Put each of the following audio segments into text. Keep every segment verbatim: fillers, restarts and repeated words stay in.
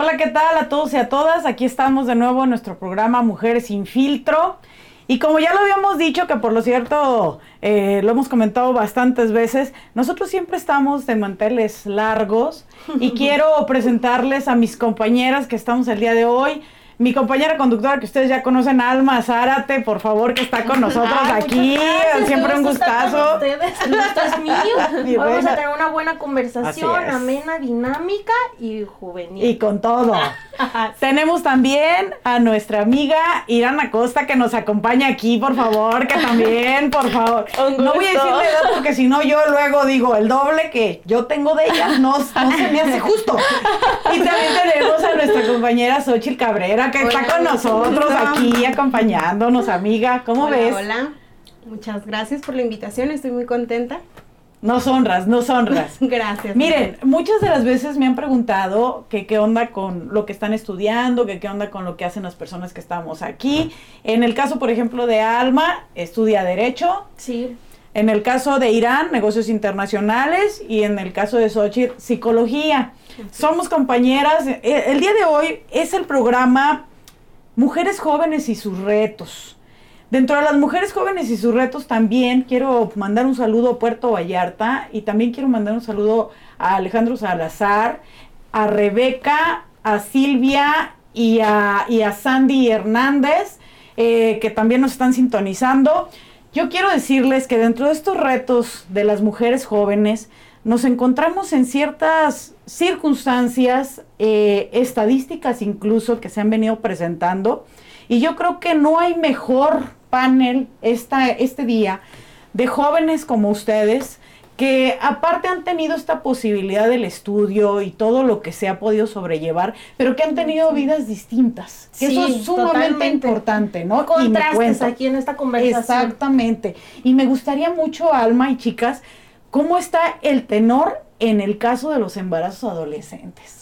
Hola, ¿qué tal a todos y a todas? Aquí estamos de nuevo en nuestro programa Mujeres sin Filtro. Y como ya lo habíamos dicho, que por lo cierto eh, lo hemos comentado bastantes veces, nosotros siempre estamos de manteles largos y quiero presentarles a mis compañeras que estamos el día de hoy. Mi compañera conductora que ustedes ya conocen, Alma Zárate, por favor, que está con nosotros Ay, aquí. Gracias, siempre un gustazo. Ustedes, el gusto es mío. Vamos a tener una buena conversación, amena, dinámica y juvenil. Y con todo. Tenemos también a nuestra amiga Irán Acosta que nos acompaña aquí, por favor, que también, por favor. No voy a decir la edad porque si no yo luego digo el doble que yo tengo de ella, no, no se me hace justo. Y también tenemos a nuestra compañera Xochitl Cabrera, que hola, está con nosotros hola. Aquí acompañándonos, amiga. ¿Cómo hola, ves? Hola, muchas gracias por la invitación, estoy muy contenta. Nos honras, nos honras. Gracias. Miren, muchas de las veces me han preguntado que qué onda con lo que están estudiando, que qué onda con lo que hacen las personas que estamos aquí. En el caso, por ejemplo, de Alma, estudia Derecho. Sí. En el caso de Irán, Negocios Internacionales. Y en el caso de Xochitl, Psicología. Sí. Somos compañeras. El día de hoy es el programa Mujeres Jóvenes y sus Retos. Dentro de las mujeres jóvenes y sus retos también quiero mandar un saludo a Puerto Vallarta y también quiero mandar un saludo a Alejandro Salazar, a Rebeca, a Silvia y a, y a Sandy Hernández, eh, que también nos están sintonizando. Yo quiero decirles que dentro de estos retos de las mujeres jóvenes nos encontramos en ciertas circunstancias, eh, estadísticas incluso, que se han venido presentando, y yo creo que no hay mejor panel esta, este día de jóvenes como ustedes, que aparte han tenido esta posibilidad del estudio y todo lo que se ha podido sobrellevar, pero que han tenido vidas distintas. Que sí, eso es sumamente totalmente importante, ¿no? Contrastes aquí en esta conversación. Exactamente. Y me gustaría mucho, Alma y chicas, ¿cómo está el tenor en el caso de los embarazos adolescentes?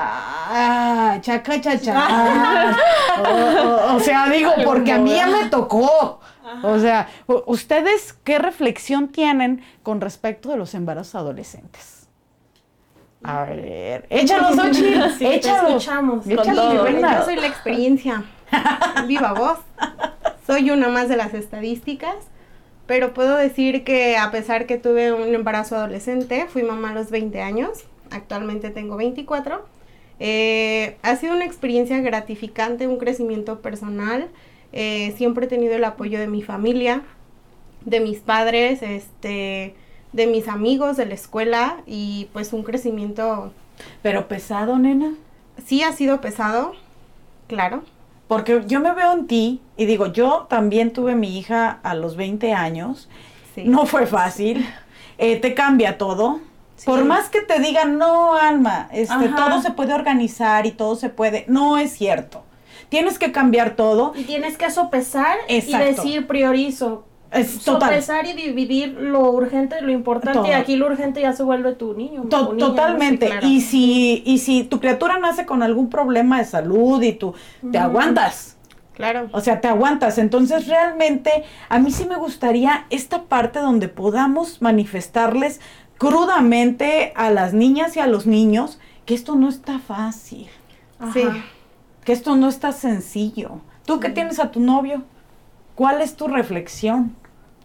Ah, chaca, chacha. o, o, o sea, digo, porque a mí ya me tocó. O sea, ¿ustedes qué reflexión tienen con respecto de los embarazos adolescentes? A ver, échalos, Xochitl, sí, échalos. Escuchamos. Échalo, yo soy la experiencia. Viva voz. Soy una más de las estadísticas. Pero puedo decir que a pesar que tuve un embarazo adolescente, fui mamá a los veinte años. Actualmente tengo veinticuatro. Eh, ha sido una experiencia gratificante, un crecimiento personal. Eh, siempre he tenido el apoyo de mi familia, de mis padres, este, de mis amigos de la escuela y pues un crecimiento. ¿Pero pesado, nena? Sí ha sido pesado, claro. Porque yo me veo en ti y digo, yo también tuve mi hija a los veinte años. Sí. No fue fácil. Eh, te cambia todo. Sí. Por más que te digan, no, Alma, este, todo se puede organizar y todo se puede, no es cierto. Tienes que cambiar todo. Y tienes que sopesar. Exacto. Y decir, priorizo. Es total. Sopesar y dividir lo urgente y lo importante. Todo. Y aquí lo urgente ya se vuelve tu niño. To- niña, totalmente. No sé, claro. Y si, y si tu criatura nace con algún problema de salud y tú te mm. aguantas. Claro. O sea, te aguantas. Entonces, realmente, a mí sí me gustaría esta parte donde podamos manifestarles crudamente a las niñas y a los niños que esto no está fácil. Ajá. Sí. Que esto no está sencillo. ¿Tú sí. que tienes a tu novio? ¿Cuál es tu reflexión?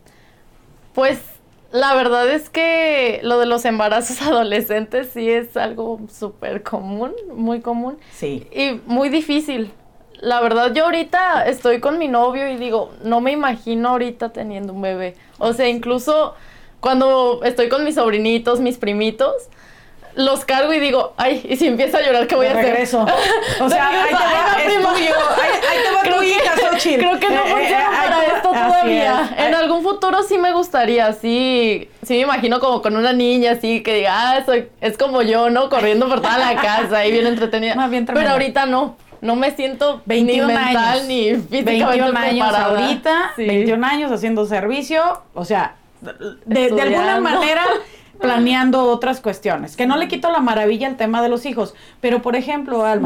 Pues, la verdad es que lo de los embarazos adolescentes sí es algo súper común, muy común. Sí. Y muy difícil. La verdad, yo ahorita estoy con mi novio y digo, no me imagino ahorita teniendo un bebé. O sea, incluso cuando estoy con mis sobrinitos, mis primitos, los cargo y digo, ay, y si empieza a llorar, ¿qué voy de a hacer? regreso. O sea, ahí te va, es tuyo, ahí, ahí te va tu hija, Xochitl. Creo que no funciona eh, para eh, esto todavía. Es. En algún futuro sí me gustaría, sí, sí me imagino como con una niña así que diga, ah, soy, es como yo, ¿no? Corriendo por toda la casa y bien entretenida. Más bien Pero ahorita no. No me siento ni mental años, ni físicamente veintiún años preparada. Ahorita, sí. veintiún años haciendo servicio, o sea, de, de alguna manera planeando otras cuestiones. Que no le quito la maravilla al tema de los hijos, pero por ejemplo, Alma, uh-huh.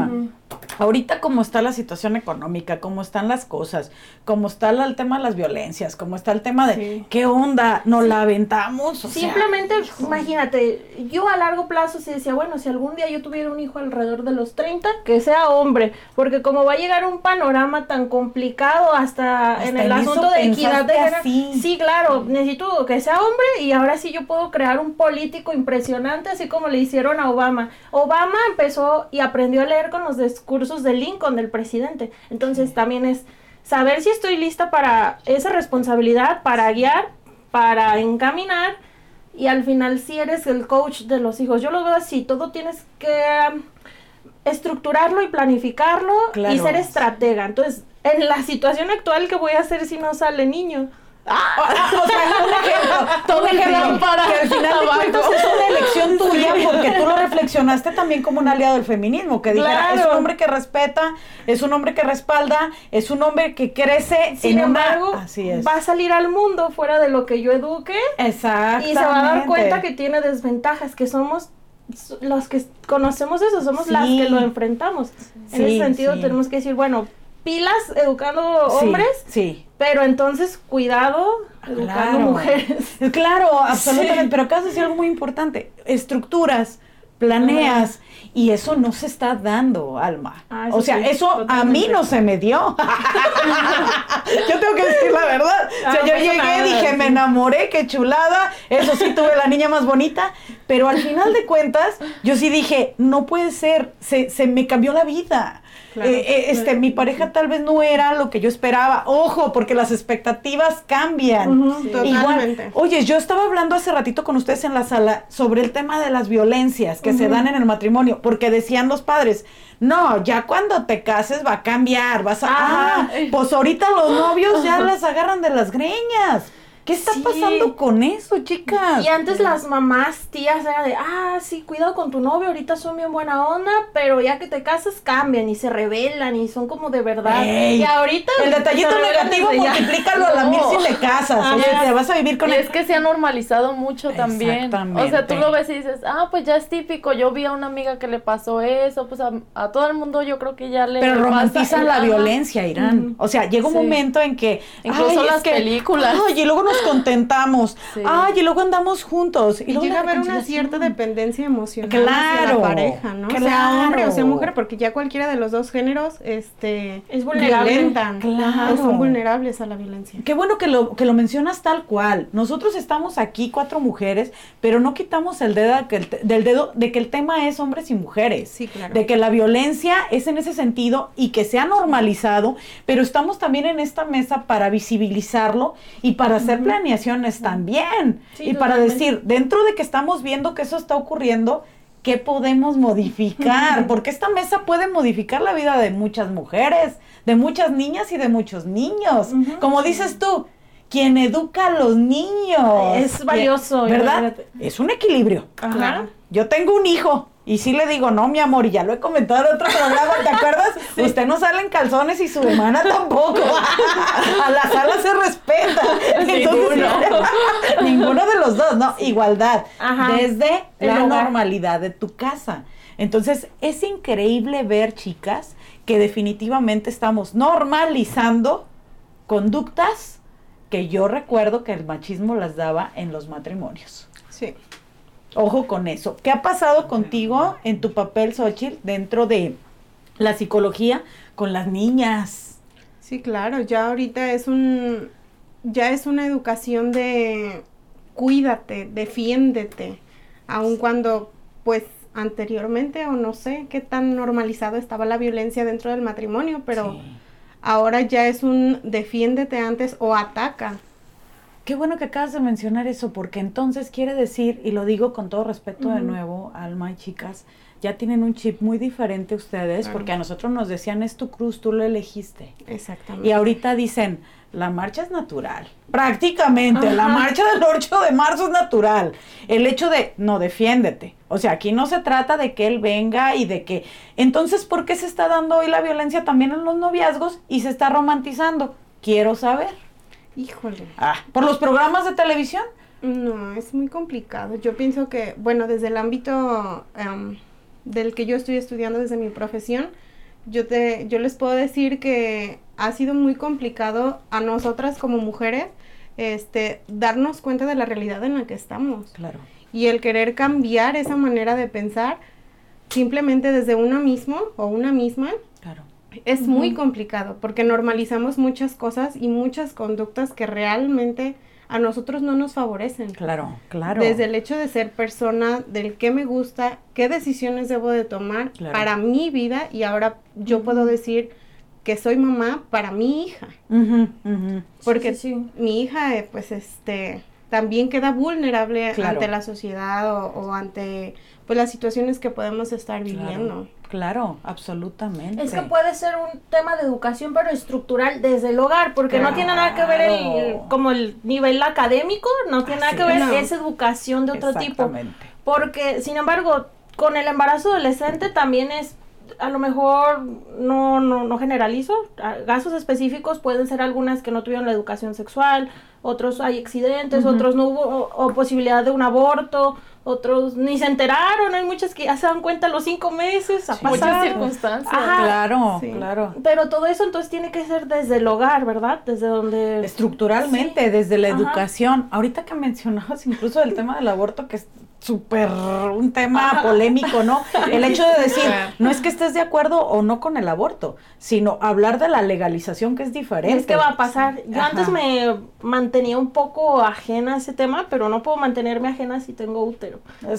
ahorita como está la situación económica, cómo están las cosas, cómo está la, el tema de las violencias, cómo está el tema de sí. ¿qué onda? ¿Nos sí. la aventamos? O Simplemente, sea, imagínate, yo a largo plazo sí decía, bueno, si algún día yo tuviera un hijo alrededor de los treinta, que sea hombre, porque como va a llegar un panorama tan complicado hasta, hasta en el asunto de equidad de género, sí, claro, sí. necesito que sea hombre y ahora sí yo puedo crear un político impresionante, así como le hicieron a Obama. Obama empezó y aprendió a leer con los discursos de Lincoln, del presidente. Entonces también es saber si estoy lista para esa responsabilidad, para guiar, para encaminar, y al final si eres el coach de los hijos. Yo lo veo así, todo tienes que um, estructurarlo y planificarlo, claro. y ser estratega. Entonces, en la situación actual, ¿qué voy a hacer si no sale niño? Ah, o sea, un ejemplo, todo ejemplo para que al final de cuentas es una elección tuya, porque tú lo reflexionaste también como un aliado del feminismo, que dijera, claro. es un hombre que respeta, es un hombre que respalda, es un hombre que crece. Sin embargo, una... Así es. Va a salir al mundo fuera de lo que yo eduque. Exactamente. Y se va a dar cuenta que tiene desventajas, que somos los que conocemos eso, somos sí. las que lo enfrentamos. Sí, en ese sentido sí. tenemos que decir, bueno, pilas educando hombres, sí, sí. pero entonces cuidado educando claro. mujeres. Claro, absolutamente, sí. pero acá se decía algo muy importante, estructuras, planeas, uh-huh. y eso no se está dando, Alma. Ah, o sea, sí, eso totalmente. A mí no se me dio. Yo tengo que decir la verdad. O sea, ah, yo no llegué, nada, dije, sí. me enamoré, qué chulada, eso sí, tuve la niña más bonita, pero al final de cuentas, yo sí dije, no puede ser, se, se me cambió la vida. Claro, eh, eh, este, claro. Mi pareja tal vez no era lo que yo esperaba. Ojo, porque las expectativas cambian. Uh-huh, sí. Totalmente. Igual, oye, yo estaba hablando hace ratito con ustedes en la sala sobre el tema de las violencias que uh-huh. se dan en el matrimonio, porque decían los padres, no, ya cuando te cases va a cambiar, vas a... Ah, pues ahorita los novios ya las agarran de las greñas. ¿Qué está sí. pasando con eso, chicas? Y antes las mamás, tías, era de, ah, sí, cuidado con tu novio, ahorita son bien buena onda, pero ya que te casas cambian y se rebelan y son como de verdad. Ey, y ahorita... El detallito negativo multiplícalo a la mil si te casas, ah, o sea, te vas a vivir con y él. Es que se ha normalizado mucho también. O sea, tú lo ves y dices, ah, pues ya es típico, yo vi a una amiga que le pasó eso, pues a, a todo el mundo yo creo que ya le Pero pasa. Pero romantizan la violencia, Irán. Uh-huh. O sea, llega un sí. momento en que... Incluso las que, películas. Ay, y luego nos contentamos. Sí. Ay, y luego andamos juntos. Y, y llega a haber una cierta dependencia emocional claro, hacia la pareja, ¿no? Claro. O sea hombre o sea mujer, porque ya cualquiera de los dos géneros este, es vulnerable. Violentan, claro. o son vulnerables a la violencia. Qué bueno que lo, que lo mencionas tal cual. Nosotros estamos aquí, cuatro mujeres, pero no quitamos el dedo de que el, del dedo de que el tema es hombres y mujeres. Sí, claro. De que la violencia es en ese sentido y que se ha normalizado, pero estamos también en esta mesa para visibilizarlo y para hacer planeaciones también. Sí, y para totalmente. Decir, dentro de que estamos viendo que eso está ocurriendo, ¿qué podemos modificar? Porque esta mesa puede modificar la vida de muchas mujeres, de muchas niñas y de muchos niños. Uh-huh. Como dices tú, quien educa a los niños. Es valioso. ¿Verdad? Es un equilibrio. Ajá. Yo tengo un hijo. Y sí le digo, no, mi amor, y ya lo he comentado en otro programa, ¿te acuerdas? Sí. Usted no sale en calzones y su hermana tampoco. A la sala se respeta. Entonces, ninguno. ninguno de los dos, ¿no? Sí. Igualdad. Ajá. Desde El la hogar. Normalidad de tu casa. Entonces, es increíble ver, chicas, que definitivamente estamos normalizando conductas que yo recuerdo que el machismo las daba en los matrimonios. Sí. Ojo con eso. ¿Qué ha pasado contigo en tu papel, Xochitl, dentro de la psicología con las niñas? Sí, claro. Ya ahorita es un, ya es una educación de cuídate, defiéndete, aun cuando, pues, anteriormente o no sé qué tan normalizado estaba la violencia dentro del matrimonio, pero sí. ahora ya es un defiéndete antes o ataca. Qué bueno que acabas de mencionar eso, porque entonces quiere decir, y lo digo con todo respeto uh-huh. de nuevo, Alma y chicas, ya tienen un chip muy diferente ustedes, claro. porque a nosotros nos decían, es tu cruz, tú lo elegiste. Exactamente. Y ahorita dicen, la marcha es natural. Prácticamente, Ajá. la marcha del ocho de marzo es natural. El hecho de, no, defiéndete. O sea, aquí no se trata de que él venga y de que... Entonces, ¿por qué se está dando hoy la violencia también en los noviazgos y se está romantizando? Quiero saber. Híjole. Ah, ¿por los programas de televisión? No, es muy complicado. Yo pienso que, bueno, desde el ámbito um, del que yo estoy estudiando, desde mi profesión, yo te, yo les puedo decir que ha sido muy complicado a nosotras como mujeres, este, darnos cuenta de la realidad en la que estamos. Claro. Y el querer cambiar esa manera de pensar simplemente desde uno mismo o una misma. Claro. Es Uh-huh. muy complicado porque normalizamos muchas cosas y muchas conductas que realmente a nosotros no nos favorecen. Claro, claro. Desde el hecho de ser persona, del qué me gusta, qué decisiones debo de tomar Claro. para mi vida, y ahora yo puedo decir que soy mamá para mi hija. Uh-huh, uh-huh. Porque Sí, sí, sí. mi hija, eh, pues, este, también queda vulnerable Claro. ante la sociedad o, o ante, pues, las situaciones que podemos estar viviendo. Claro, absolutamente. Es que puede ser un tema de educación, pero estructural desde el hogar, porque no tiene nada que ver el, Claro. como el nivel académico, no tiene nada Así que ver, es. No. es educación de otro tipo. Exactamente. Porque, sin embargo, con el embarazo adolescente también es, a lo mejor, no, no, no generalizo, a- casos específicos pueden ser algunas que no tuvieron la educación sexual, otros hay accidentes, Ujú. otros no hubo o, o posibilidad de un aborto, otros ni se enteraron, hay muchas que ya se dan cuenta a los cinco meses, ha Sí. Muchas pasado. circunstancias. Ajá. Claro, Sí. claro. Pero todo eso entonces tiene que ser desde el hogar, ¿verdad? Desde donde... Estructuralmente, Sí. desde la Ajá. educación. Ahorita que mencionabas incluso el tema del aborto, que es súper un tema Ajá. polémico, ¿no? El hecho de decir, Claro. no es que estés de acuerdo o no con el aborto, sino hablar de la legalización, que es diferente. Es que va a pasar. Yo Ajá. antes me mantenía un poco ajena a ese tema, pero no puedo mantenerme ajena si tengo útero. Es-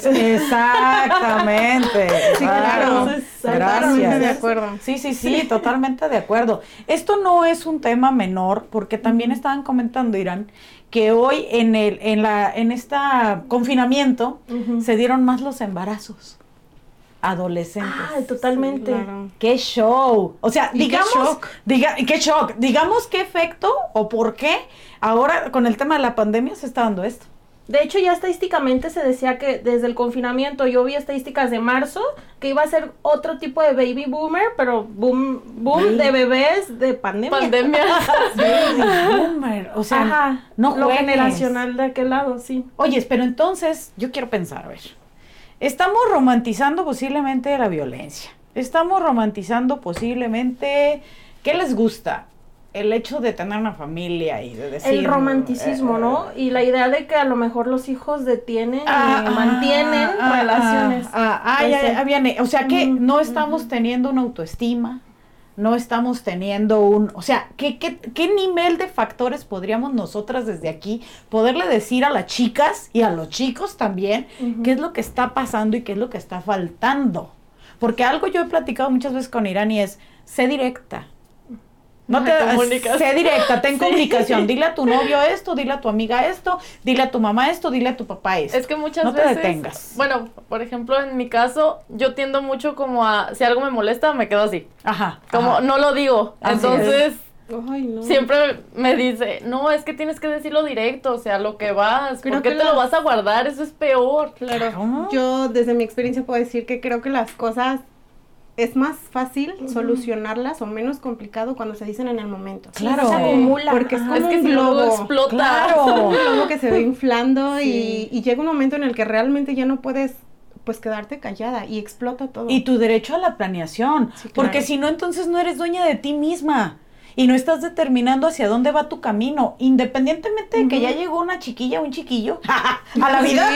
Exactamente. Sí, claro. Entonces, Totalmente Gracias. de acuerdo. Sí, sí, sí, totalmente de acuerdo. Esto no es un tema menor, porque también estaban comentando, Irán, que hoy en el, en la, en esta confinamiento Ujú. se dieron más los embarazos adolescentes. Ay, totalmente. Claro. ¡Qué show! O sea, Y qué digamos, shock. diga, qué shock, digamos qué efecto o por qué ahora con el tema de la pandemia se está dando esto. De hecho, ya estadísticamente se decía que desde el confinamiento, yo vi estadísticas de marzo, que iba a ser otro tipo de baby boomer, pero boom, boom Baby. de bebés de pandemia. Pandemia. Baby boomer, o sea, Ajá, no lo juegues. generacional de aquel lado, sí. Oyes, pero entonces yo quiero pensar, a ver, estamos romantizando posiblemente la violencia, estamos romantizando posiblemente, ¿qué les gusta? El hecho de tener una familia y de decir... El romanticismo, eh, ¿no? Y la idea de que a lo mejor los hijos detienen ah, y mantienen ah, relaciones. Ah, ah, ah, ya, Ese. ya viene. O sea que Ujú, no estamos ujú. teniendo una autoestima, no estamos teniendo un... O sea, ¿qué, qué, qué nivel de factores podríamos nosotras desde aquí poderle decir a las chicas y a los chicos también Ujú. qué es lo que está pasando y qué es lo que está faltando? Porque algo yo he platicado muchas veces con Irán y es, sé directa. No te La comunicación. sé directa, ten Sí. comunicación, dile a tu novio esto, dile a tu amiga esto, dile a tu mamá esto, dile a tu papá esto. Es que muchas No te veces, detengas. bueno, por ejemplo, en mi caso, yo tiendo mucho como a, si algo me molesta, me quedo así. Ajá. Como ajá. no lo digo. Así Entonces, Ay, no. siempre me dice, no, es que tienes que decirlo directo, o sea, lo que vas, Creo ¿por qué que te la- lo vas a guardar? Eso es peor. Claro. Yo desde mi experiencia puedo decir que creo que las cosas es más fácil solucionarlas o menos complicado cuando se dicen en el momento. Claro. Se acumula. Porque es Ajá. como Es que un si luego globo. explota. Claro. Un globo que se ve inflando Sí. y, y llega un momento en el que realmente ya no puedes pues quedarte callada y explota todo. Y tu derecho a la planeación, Sí, claro. porque si no, entonces no eres dueña de ti misma y no estás determinando hacia dónde va tu camino, independientemente de que ya llegó una chiquilla o un chiquillo a la vida.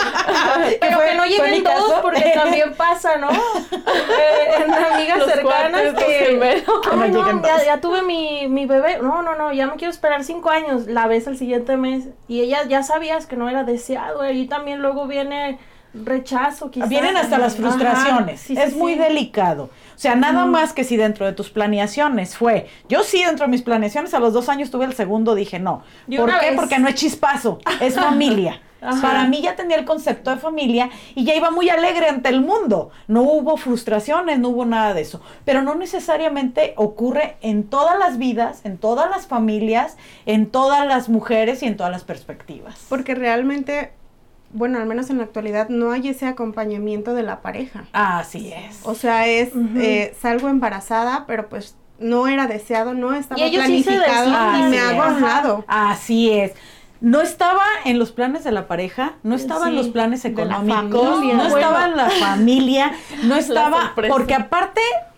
Pero fue- que no fue lleguen mi todos caso. porque también pasa, ¿no? Eh, en amigas Los cercanas cuates, los que... gemelos. Que no Ay, no, lleguen ya, todos. ya tuve mi, mi bebé. No, no, no, ya me quiero esperar cinco años. La ves el siguiente mes. Y ella ya sabías que no era deseado. Ahí también luego viene rechazo, quizás. Vienen hasta las Ajá, frustraciones. sí, sí, es muy sí. delicado. O sea, nada más que si dentro de tus planeaciones fue, yo sí dentro de mis planeaciones a los dos años tuve el segundo, dije no. De ¿Por una qué? vez. Porque no es chispazo, es familia. Ajá. Para mí ya tenía el concepto de familia y ya iba muy alegre ante el mundo. No hubo frustraciones, no hubo nada de eso. Pero no necesariamente ocurre en todas las vidas, en todas las familias, en todas las mujeres y en todas las perspectivas. Porque realmente, bueno, al menos en la actualidad no hay ese acompañamiento de la pareja. Así es. O sea, es, Ujú. eh, salgo embarazada, pero pues no era deseado, no estaba Y ellos sí se planificado deciden. y me Así hago a es. un lado. Así es. No estaba en los planes de la pareja, no estaba en Sí, los planes de la económicos, familia. no Bueno. estaba en la familia, no estaba, sorpresa. porque aparte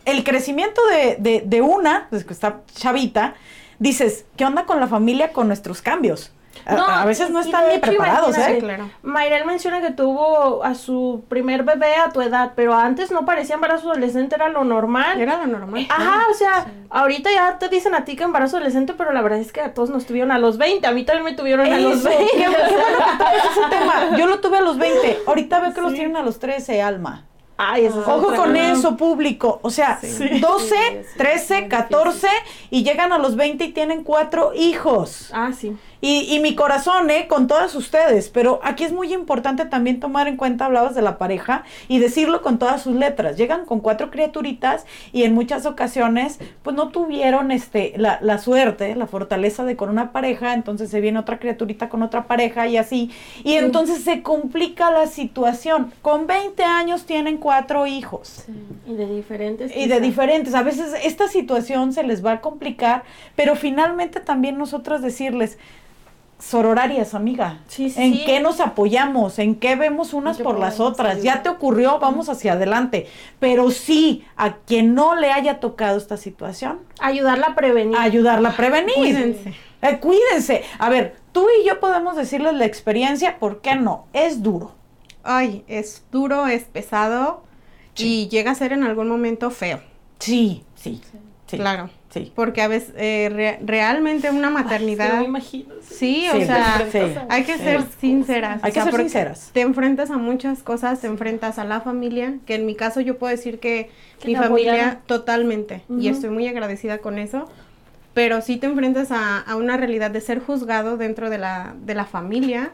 el crecimiento de, de, de una, pues que está chavita, dices, ¿qué onda con la familia con nuestros cambios? A, No, a veces no y- y están de ni hecho, preparados, imagínate, ¿eh? Claro. Mayrel menciona que tuvo a su primer bebé a tu edad, pero antes no parecía embarazo adolescente, era lo normal. Era lo normal. Ajá, o sea, ahorita ya te dicen a ti que embarazo adolescente, pero la verdad es que a todos nos tuvieron a los veinte, a mí también me tuvieron a los Eso, veinte. qué, qué bueno que toques ese tema. Yo lo tuve a los veinte, ahorita veo que los tienen a los trece, Alma. Ay, eso es Ojo otra con cosa. eso, público. O sea, Sí. doce, trece, catorce y llegan a los veinte y tienen cuatro hijos. Ah, sí. Y, y mi corazón, ¿eh? Con todas ustedes. Pero aquí es muy importante también tomar en cuenta, hablabas de la pareja, y decirlo con todas sus letras. Llegan con cuatro criaturitas y en muchas ocasiones, pues no tuvieron este la, la suerte, la fortaleza de con una pareja, entonces se viene otra criaturita con otra pareja y así. Y entonces se complica la situación. Con veinte años tienen cuatro hijos. Y de diferentes. Y de quizá. diferentes. A veces esta situación se les va a complicar, pero finalmente también nosotros decirles, sororarias, amiga, Sí, sí, ¿en sí. qué nos apoyamos? ¿En qué vemos unas ¿En qué por las podemos otras? ayudar? Ya te ocurrió, vamos hacia adelante. Pero sí, a quien no le haya tocado esta situación, Ayudarla a prevenir. ayudarla a prevenir. Cuídense. Eh, cuídense. A ver, tú y yo podemos decirles la experiencia, ¿por qué no? Es duro. Ay, es duro, es pesado y llega a ser en algún momento feo. Sí, sí, sí. Claro. Sí. Porque a veces eh, re- realmente una Ay, maternidad... sí, me imagino. Sí, Sí, o sea, sí. hay que Sí. ser sinceras. Hay o que sea, ser porque sinceras. Te enfrentas a muchas cosas, te enfrentas a la familia, que en mi caso yo puedo decir que Que mi te familia apoyaron. totalmente, y Ujú. estoy muy agradecida con eso, pero sí te enfrentas a, a una realidad de ser juzgado dentro de la, de la familia,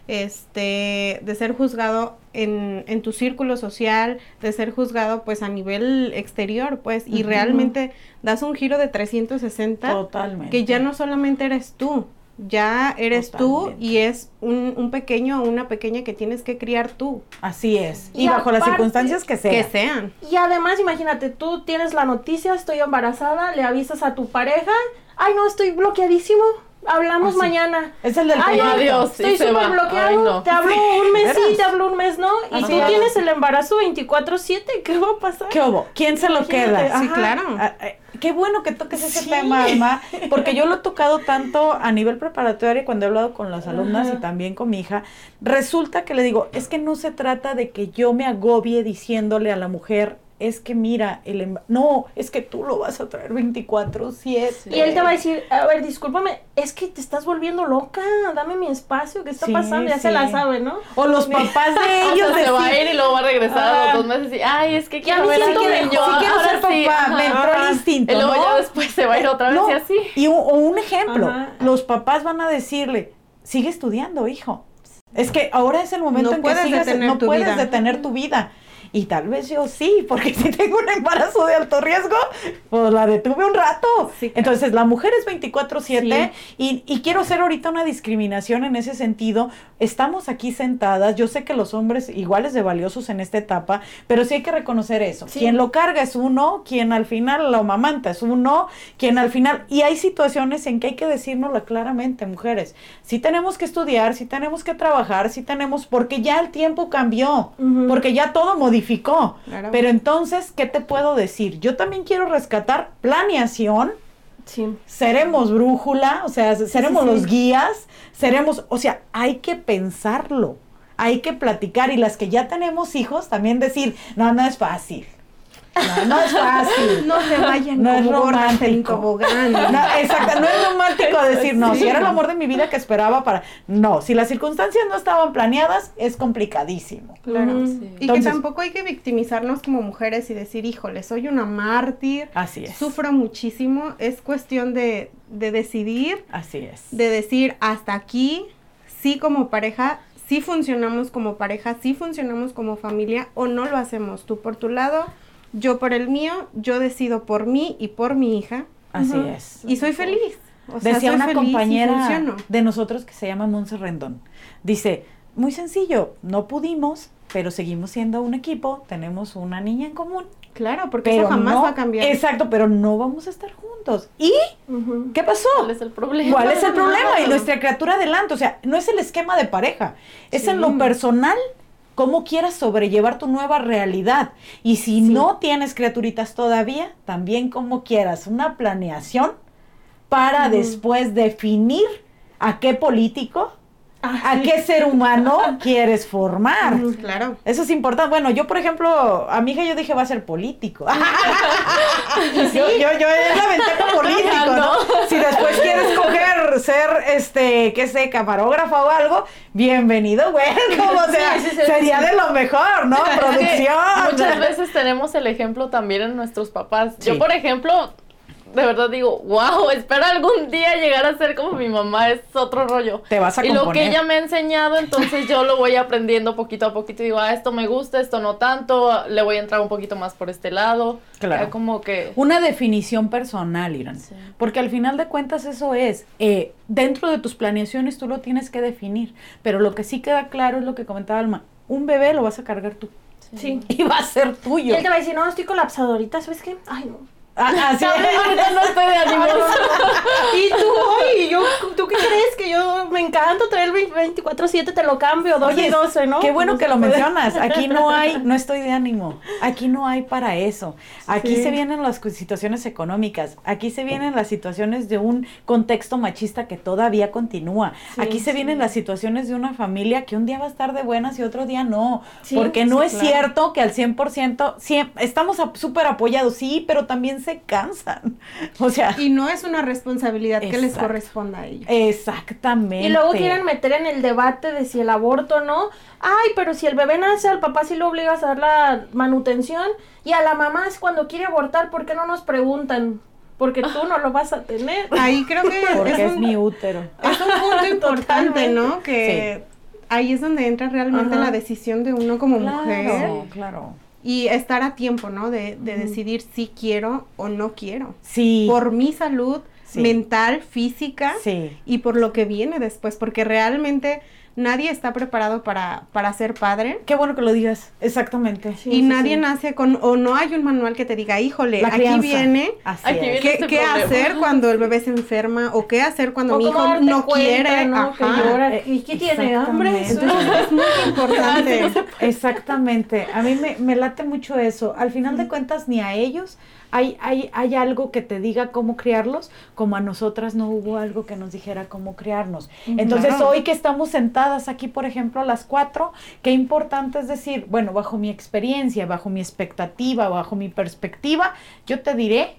este, de ser juzgado en, en tu círculo social, de ser juzgado pues a nivel exterior, pues, y Ujú. realmente das un giro de trescientos sesenta Totalmente. que ya no solamente eres tú, ya eres Totalmente. tú y es un, un pequeño o una pequeña que tienes que criar tú, Así es. Y, Y bajo las aparte, circunstancias que sean. que sean. Y además, imagínate, tú tienes la noticia, estoy embarazada, le avisas a tu pareja, ay no, estoy bloqueadísimo, hablamos Ah, sí. mañana. Es el del Ay, proyecto. adiós. Estoy Sí, se súper va. bloqueado, Ay, no. te hablo un mes sí, ¿Veras? te hablo un mes no, y Así tú es. tienes el embarazo veinticuatro siete, ¿qué va a pasar? ¿Qué hubo? ¿Quién se lo Imagínate, queda? Sí, Ajá. claro. Ah, eh, qué bueno que toques ese Sí. tema, Alma, porque yo lo he tocado tanto a nivel preparatorio cuando he hablado con las alumnas Ajá. y también con mi hija. Resulta que le digo, es que no se trata de que yo me agobie diciéndole a la mujer, es que mira, el emba- no, es que tú lo vas a traer veinticuatro siete. Y él te va a decir, a ver, discúlpame, es que te estás volviendo loca, dame mi espacio, ¿qué está Sí, pasando? Ya se sí. la sabe, ¿no? O los papás de ellos O sea, se va a decir, ir y luego va a regresar a Ah. los dos meses y, ay, es que quiero me ver a siento mi mejor. niño, sí quiero ahora ser papá, sí, ajá. me entró el instinto, Y luego ¿no? ya después se va a ir otra vez No, y así. y un, o un ejemplo, Ajá. los papás van a decirle, sigue estudiando, hijo. Es que ahora es el momento No en que puedes sigas, detener no tu puedes vida. detener tu vida. Y tal vez yo sí, porque si tengo un embarazo de alto riesgo, pues la detuve un rato. Sí, claro. Entonces, la mujer es veinticuatro siete y, y quiero hacer ahorita una discriminación en ese sentido. Estamos aquí sentadas, yo sé que los hombres iguales de valiosos en esta etapa, pero sí hay que reconocer eso. Sí. Quien lo carga es uno, quien al final lo amamanta es uno, quien al final... Y hay situaciones en que hay que decírnoslo claramente, mujeres. Sí tenemos que estudiar, sí tenemos que trabajar, sí tenemos... Porque ya el tiempo cambió, Ujú. porque ya todo modificó. Claro. Pero entonces, ¿qué te puedo decir? Yo también quiero rescatar planeación, Sí. seremos brújula, o sea, seremos sí, sí. los guías, seremos, o sea, hay que pensarlo, hay que platicar y las que ya tenemos hijos también decir, no, no es fácil, no, no es fácil. No se vayan No es como gordas en romántico. tobogán. No, exacto, no es romántico decir, no, si era el amor de mi vida que esperaba para... No, si las circunstancias no estaban planeadas, es complicadísimo. Claro. Ujú. Sí. Y Entonces- que tampoco hay que victimizarnos como mujeres y decir, híjole, soy una mártir, Así es. sufro muchísimo. Es cuestión de, de decidir, Así es. de decir hasta aquí, sí como pareja, sí funcionamos como pareja, sí funcionamos como familia o no lo hacemos. Tú por tu lado, yo por el mío, yo decido por mí y por mi hija Así Ujú. es. y soy feliz. O sea, Decía soy una feliz y compañera funciono. de nosotros que se llama Monse Rendón. Dice, muy sencillo, no pudimos, pero seguimos siendo un equipo, tenemos una niña en común. Claro, porque Pero eso jamás no- va a cambiar. Exacto, pero no vamos a estar juntos. ¿Y Ujú. qué pasó? ¿Cuál es el problema? ¿Cuál es el problema? Y Claro. nuestra criatura adelante, o sea, no es el esquema de pareja, es en lo Sí. personal cómo quieras sobrellevar tu nueva realidad. Y si sí. no tienes criaturitas todavía, también cómo quieras una planeación para uh-huh. después definir a qué político, ah, a sí. qué ser humano quieres formar. Uh, claro. Eso es importante. Bueno, yo, por ejemplo, a mi hija yo dije va a ser político. ¿Sí? yo, yo, yo es la ventaja político, ¿no? ¿no? Si después quieres coger, ser, este, qué sé, camarógrafa o algo, bienvenido, güey. Como sea, sí, sí, sí, sería sí. de lo mejor, ¿no? Producción. Muchas veces tenemos el ejemplo también en nuestros papás. Sí. Yo, por ejemplo, de verdad digo, wow, espero algún día llegar a ser como mi mamá, es otro rollo. Te vas a componer. Y lo que ella me ha enseñado, entonces yo lo voy aprendiendo poquito a poquito. Y digo, ah, esto me gusta, esto no tanto, le voy a entrar un poquito más por este lado. Claro. Ya como que... Una definición personal, Irán. Sí. Porque al final de cuentas eso es, eh, dentro de tus planeaciones tú lo tienes que definir. Pero lo que sí queda claro es lo que comentaba Alma, un bebé lo vas a cargar tú. Sí. Y va a ser tuyo. Y él te va a decir, no, estoy colapsado ahorita, ¿sabes qué? Ay, no. Ah, así ahorita no estoy de ánimo. Y tú, oye, yo, ¿tú qué crees? Que yo me encanta traer el veinticuatro siete, te lo cambio, dos y doce, ¿no? Qué bueno no que lo puede. mencionas. Aquí no hay, no estoy de ánimo. Aquí no hay para eso. Aquí sí. se vienen las situaciones económicas. Aquí se vienen las situaciones de un contexto machista que todavía continúa. Sí, aquí se sí. vienen las situaciones de una familia que un día va a estar de buenas y otro día no. Sí, porque no sí, es claro. cierto que al cien por ciento, siempre, estamos súper apoyados, sí, pero también se cansan, o sea... Y no es una responsabilidad exacto. que les corresponda a ellos. Exactamente. Y luego quieren meter en el debate de si el aborto no, ay, pero si el bebé nace, al papá sí lo obligas a dar la manutención, y a la mamá es cuando quiere abortar, ¿por qué no nos preguntan? Porque tú no lo vas a tener. Ahí creo que... Porque es, es, un, mi útero. Es un punto importante, ¿no? Que sí. ahí es donde entra realmente Ajá. la decisión de uno como claro, mujer. Claro, claro. Y estar a tiempo, ¿no? De, de decidir si quiero o no quiero. Sí. Por mi salud sí. mental, física. Sí. Y por lo que viene después. Porque realmente nadie está preparado para, para ser padre. Qué bueno que lo digas. Exactamente. Sí, y sí, nadie sí. nace con... O no hay un manual que te diga, híjole, aquí viene... Aquí viene ¿Qué, este qué hacer cuando el bebé se enferma? O qué hacer cuando o mi hijo no cuenta, quiere. ¿no? Que llora. ¿Y qué tiene hambre? Entonces es muy importante. Exactamente. A mí me, me late mucho eso. Al final de cuentas, ni a ellos hay, hay, hay algo que te diga cómo criarlos, como a nosotras no hubo algo que nos dijera cómo criarnos. Entonces, claro. hoy que estamos sentadas aquí, por ejemplo, a las cuatro, qué importante es decir, bueno, bajo mi experiencia, bajo mi expectativa, bajo mi perspectiva, yo te diré,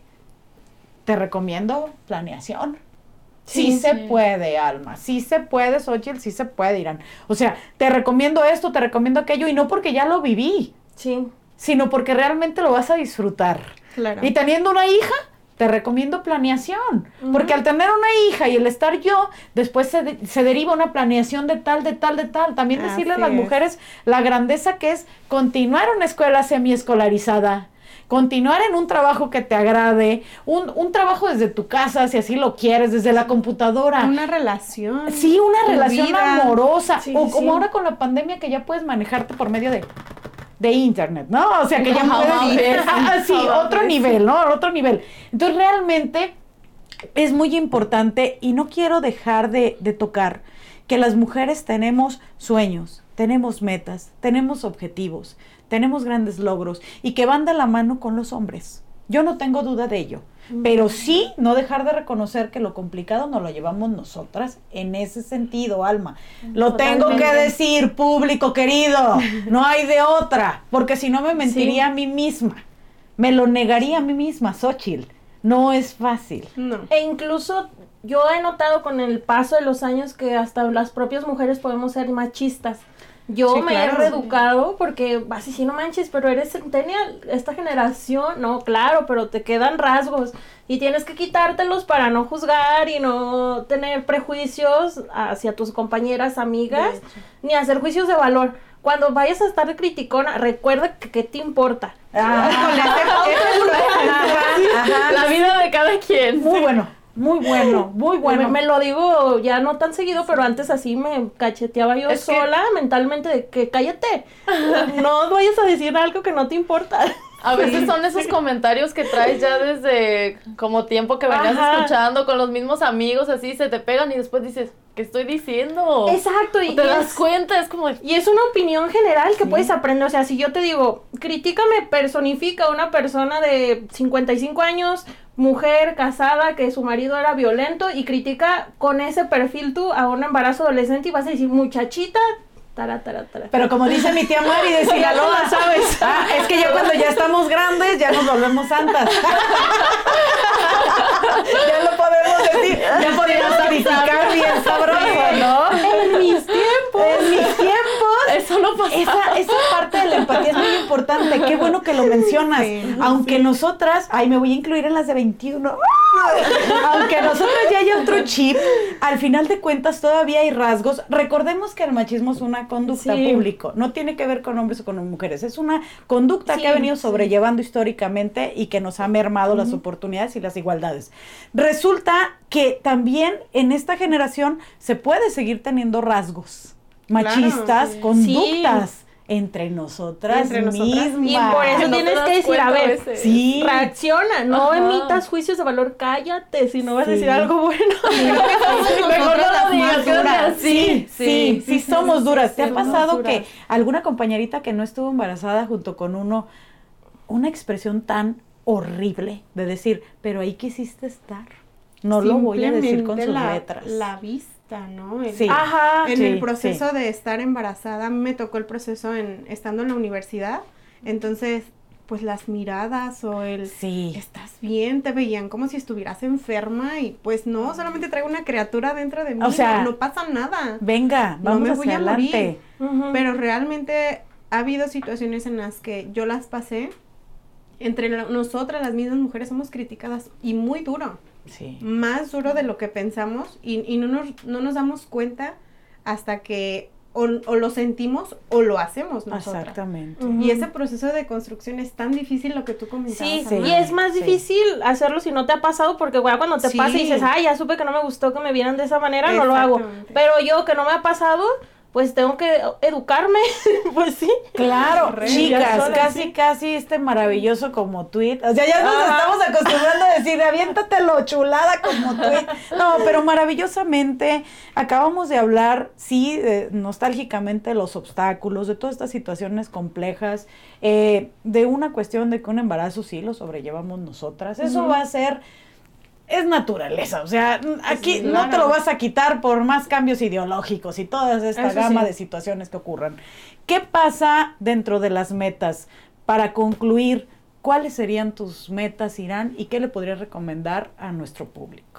te recomiendo planeación. Sí, sí se sí. puede, Alma, sí se puede, Xochitl, sí se puede, Irán. O sea, te recomiendo esto, te recomiendo aquello, y no porque ya lo viví, sí. sino porque realmente lo vas a disfrutar. Claro. Y teniendo una hija, te recomiendo planeación, uh-huh. porque al tener una hija y el estar yo, después se, de, se deriva una planeación de tal, de tal, de tal. También Así decirle a las es. mujeres la grandeza que es continuar una escuela semiescolarizada, continuar en un trabajo que te agrade, un, un trabajo desde tu casa, si así lo quieres, desde la computadora. Una relación. Sí, una relación vida. amorosa. Sí, o sí. como ahora con la pandemia que ya puedes manejarte por medio de... de internet, ¿no? O sea, que ya no, puedes... ver, Ah, sí, no, otro ver, nivel, sí. ¿no? Otro nivel. Entonces, realmente es muy importante y no quiero dejar de, de tocar que las mujeres tenemos sueños, tenemos metas, tenemos objetivos, tenemos grandes logros y que van de la mano con los hombres. Yo no tengo duda de ello. Pero sí, no dejar de reconocer que lo complicado nos lo llevamos nosotras en ese sentido, Alma. Lo Totalmente. tengo que decir, público querido, no hay de otra, porque si no me mentiría sí. a mí misma, me lo negaría a mí misma, Xochitl. No es fácil. No. E incluso yo he notado con el paso de los años que hasta las propias mujeres podemos ser machistas. Yo sí, me claro. he reeducado porque así sí no manches, pero eres centennial, esta generación, no, claro, pero te quedan rasgos y tienes que quitártelos para no juzgar y no tener prejuicios hacia tus compañeras, amigas, ni hacer juicios de valor. Cuando vayas a estar de criticona, recuerda que qué te importa. Ah, ajá, ajá. La vida de cada quien. Muy bueno. Muy bueno, muy bueno. Me, me lo digo ya no tan seguido, pero antes así me cacheteaba yo es sola que... mentalmente de que cállate, no vayas a decir algo que no te importa. A veces son esos comentarios que traes ya desde como tiempo que venías Ajá. escuchando con los mismos amigos, así se te pegan y después dices, ¿qué estoy diciendo? Exacto. Y te y das es, cuenta, es como... Y es una opinión general que Sí. puedes aprender. O sea, si yo te digo, critícame, personifica a una persona de cincuenta y cinco años, mujer, casada, que su marido era violento, y critica con ese perfil tú a un embarazo adolescente y vas a decir, muchachita, tara, tara, tara. Pero como dice mi tía Mari de Sinaloa, ¿sabes? Ah, es que ya cuando ya estamos grandes, ya nos volvemos santas. Ya lo podemos decir, ya podemos criticar bien sabroso, ¿no? En mis tiempos. En mis tiempos. Eso no pasa. Esa, esa parte de la empatía es muy importante. Qué bueno que lo mencionas. Sí, Aunque nosotras, ay, me voy a incluir en las de veintiuno. Aunque nosotras ya haya otro chip, al final de cuentas todavía hay rasgos. Recordemos que el machismo es una conducta Sí. público. No tiene que ver con hombres o con mujeres. Es una conducta Sí, que ha venido sí. sobrellevando históricamente y que nos ha mermado las oportunidades y las igualdades. Resulta que también en esta generación se puede seguir teniendo rasgos machistas, sí. conductas entre nosotras Entre nosotras mismas. Y por eso No te tienes das que decir, cuenta a ver, veces. Sí. reacciona, no Ajá. emitas juicios de valor, cállate si no vas Sí. a decir algo bueno. Mejor no lo digas, más quédate duras. así. Sí, sí, sí, somos duras. ¿Te ha somos pasado duras. que alguna compañerita que no estuvo embarazada junto con uno, una expresión tan horrible de decir, pero ahí quisiste estar? No lo voy a decir con Simplemente sus la, letras. La vista, ¿no? El- Sí. Ajá. En Sí, el proceso sí. de estar embarazada, me tocó el proceso en estando en la universidad, entonces, pues las miradas o el Sí. estás bien, te veían como si estuvieras enferma y pues no, solamente traigo una criatura dentro de mí, O sea, no, no pasa nada. Venga, No vamos me voy hacia a morir. adelante. Ujú. Pero realmente ha habido situaciones en las que yo las pasé, entre la- nosotras las mismas mujeres somos criticadas y muy duro, Sí. más duro de lo que pensamos y, y no, nos, no nos damos cuenta hasta que o, o lo sentimos o lo hacemos nosotras. Exactamente. Ujú. Y ese proceso de construcción es tan difícil, lo que tú comentabas. Sí, Sí. Alma. y es más Sí. difícil hacerlo si no te ha pasado, porque güey, cuando te Sí. pasa y dices, ay, ya supe que no me gustó que me vieran de esa manera, no lo hago. Exactamente. Pero yo que no me ha pasado, pues tengo que educarme, pues sí. Claro, Correcto. chicas, Ya sola, casi, sí. casi este maravilloso como tweet. O sea, ya nos Ajá. estamos acostumbrando a decir, aviéntatelo chulada como tweet. No, pero maravillosamente acabamos de hablar, sí, de, nostálgicamente, los obstáculos, de todas estas situaciones complejas, eh, de una cuestión de que un embarazo sí lo sobrellevamos nosotras. Eso Ujú. va a ser... Es naturaleza, o sea, aquí Sí, no te claro. lo vas a quitar por más cambios ideológicos y toda esta Eso gama sí. de situaciones que ocurran. ¿Qué pasa dentro de las metas? Para concluir, ¿cuáles serían tus metas, Irán, y qué le podrías recomendar a nuestro público?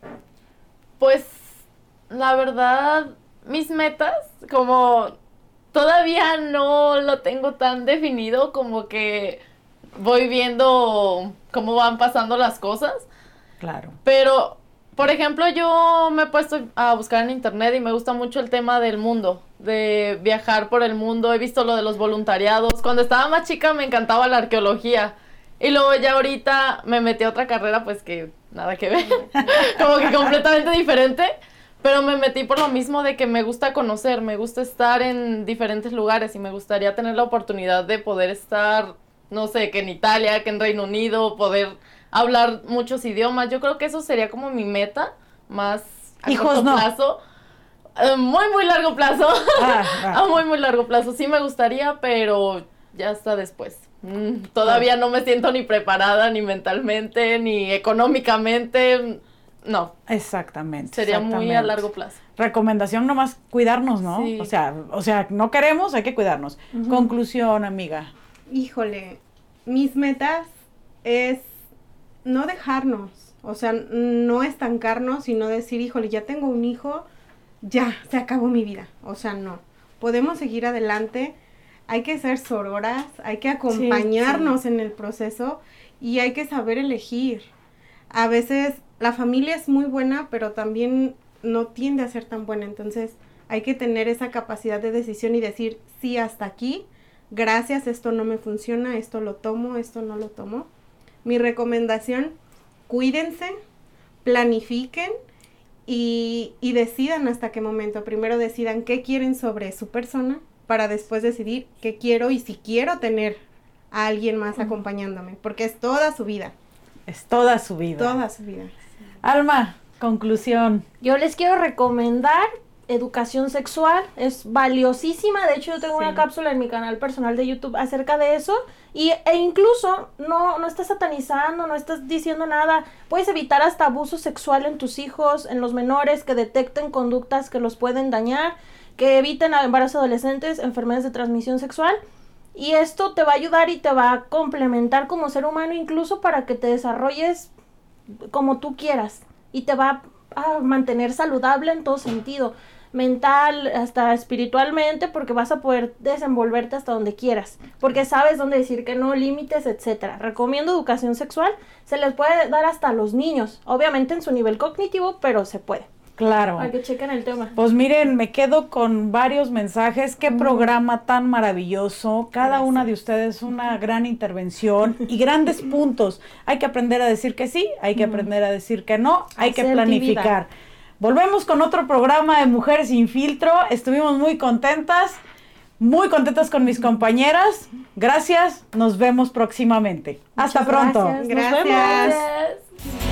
Pues, la verdad, mis metas, como todavía no lo tengo tan definido, como que voy viendo cómo van pasando las cosas. Claro. Pero, por ejemplo, yo me he puesto a buscar en internet y me gusta mucho el tema del mundo, de viajar por el mundo. He visto lo de los voluntariados. Cuando estaba más chica me encantaba la arqueología. Y luego ya ahorita me metí a otra carrera, pues que nada que ver. Como que completamente diferente. Pero me metí por lo mismo de que me gusta conocer, me gusta estar en diferentes lugares y me gustaría tener la oportunidad de poder estar, no sé, que en Italia, que en Reino Unido, poder hablar muchos idiomas. Yo creo que eso sería como mi meta, más a Hijos, corto no. plazo. Eh, muy, muy largo plazo. Ah, ah. A muy, muy largo plazo. Sí me gustaría, pero ya está después. Mm, todavía no me siento ni preparada, ni mentalmente, ni económicamente. No, Exactamente. sería muy a exactamente. largo plazo. Recomendación nomás cuidarnos, ¿no? Sí. O sea, o sea, no queremos, hay que cuidarnos. Conclusión, amiga. Híjole, mis metas es no dejarnos, o sea, no estancarnos, sino decir, híjole, ya tengo un hijo, ya, se acabó mi vida. O sea, no. Podemos seguir adelante, hay que ser sororas, hay que acompañarnos en el proceso y hay que saber elegir. A veces la familia es muy buena, pero también no tiende a ser tan buena, entonces hay que tener esa capacidad de decisión y decir, sí, hasta aquí, gracias, esto no me funciona, esto lo tomo, esto no lo tomo. Mi recomendación, cuídense, planifiquen y, y decidan hasta qué momento. Primero decidan qué quieren sobre su persona para después decidir qué quiero y si quiero tener a alguien más acompañándome, porque es toda su vida, Es toda su vida. toda su vida. Alma, Conclusión. Yo les quiero recomendar educación sexual, es valiosísima. De hecho, yo tengo sí. una cápsula en mi canal personal de YouTube acerca de eso. Y, e incluso no, no estás satanizando, no estás diciendo nada. Puedes evitar hasta abuso sexual en tus hijos, en los menores, que detecten conductas que los pueden dañar, que eviten embarazos adolescentes, enfermedades de transmisión sexual. Y esto te va a ayudar y te va a complementar como ser humano, incluso para que te desarrolles como tú quieras. Y te va a mantener saludable en todo sentido, mental, hasta espiritualmente, porque vas a poder desenvolverte hasta donde quieras, porque sabes dónde decir que no, límites, etcétera. Recomiendo educación sexual, se les puede dar hasta a los niños, obviamente en su nivel cognitivo, pero se puede. Claro. Para que chequen el tema. Pues miren, me quedo con varios mensajes. Qué mm. programa tan maravilloso. Cada Gracias. Una de ustedes una gran intervención y grandes puntos. Hay que aprender a decir que sí, hay que mm. aprender a decir que no, hay que planificar. Volvemos con otro programa de Mujeres Sin Filtro. Estuvimos muy contentas, muy contentas con mis compañeras. Gracias, nos vemos próximamente. Hasta Muchas pronto. Gracias. Gracias. Nos vemos. Gracias.